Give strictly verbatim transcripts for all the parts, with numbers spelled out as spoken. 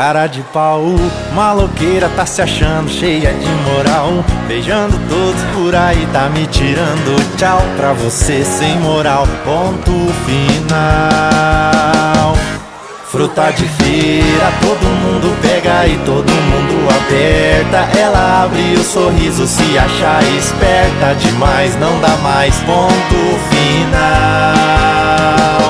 Cara de pau, maloqueira, tá se achando cheia de moral. Beijando todos por aí, tá me tirando tchau. Pra você sem moral, ponto final. Fruta de feira, todo mundo pega e todo mundo aperta. Ela abre o sorriso, se achar esperta demais, não dá mais, ponto final.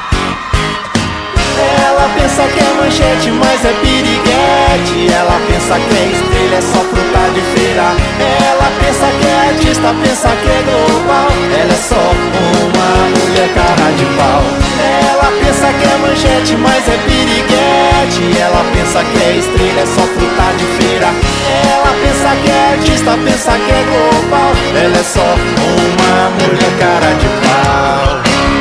Ela pensa que é manchete, mas é piriguete. Ela pensa que é estrela, é só fruta de feira. Ela pensa que é artista, pensa que é global. Ela é só uma mulher cara de pau. Ela pensa que é manchete, mas é piriguete. Ela pensa que é estrela, é só fruta de feira. Ela pensa que é artista, pensa que é global. Ela é só uma mulher cara de pau.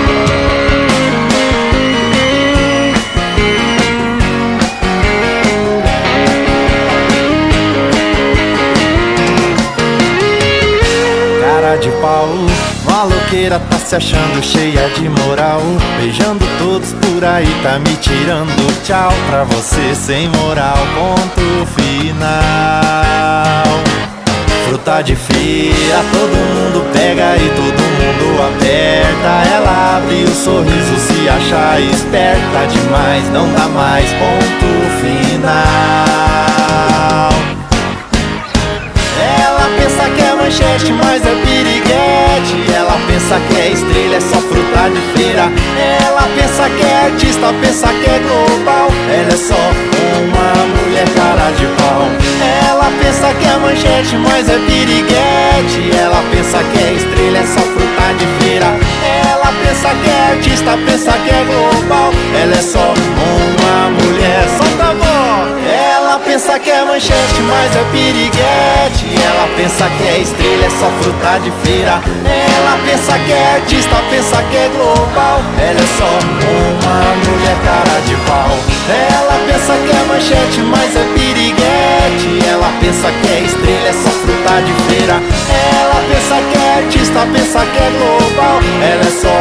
De pau, maloqueira, tá se achando cheia de moral. Beijando todos por aí, tá me tirando tchau. Pra você sem moral, ponto final. Fruta de feira, todo mundo pega e todo mundo aperta. Ela abre o sorriso, se achar esperta demais, não dá mais, ponto final. Ela pensa que é manchete, mas é piriguete. Ela pensa que é estrela, é só fruta de feira. Ela pensa que é artista, pensa que é global. Ela é só uma mulher cara de pau. Ela pensa que é manchete, mas é piriguete. Ela pensa que é estrela, é só fruta de feira. Ela pensa que é artista, pensa que é global. Ela é só uma mulher, solta a voz. Ela pensa que é manchete, mas é piriguete. Ela pensa que é estrela, é só fruta de feira. Ela pensa que é artista, pensa que é global. Ela é só uma mulher cara de pau. Ela pensa que é manchete, mas é piriguete. Ela pensa que é estrela, é só fruta de feira. Ela pensa que é artista, pensa que é global. Ela é só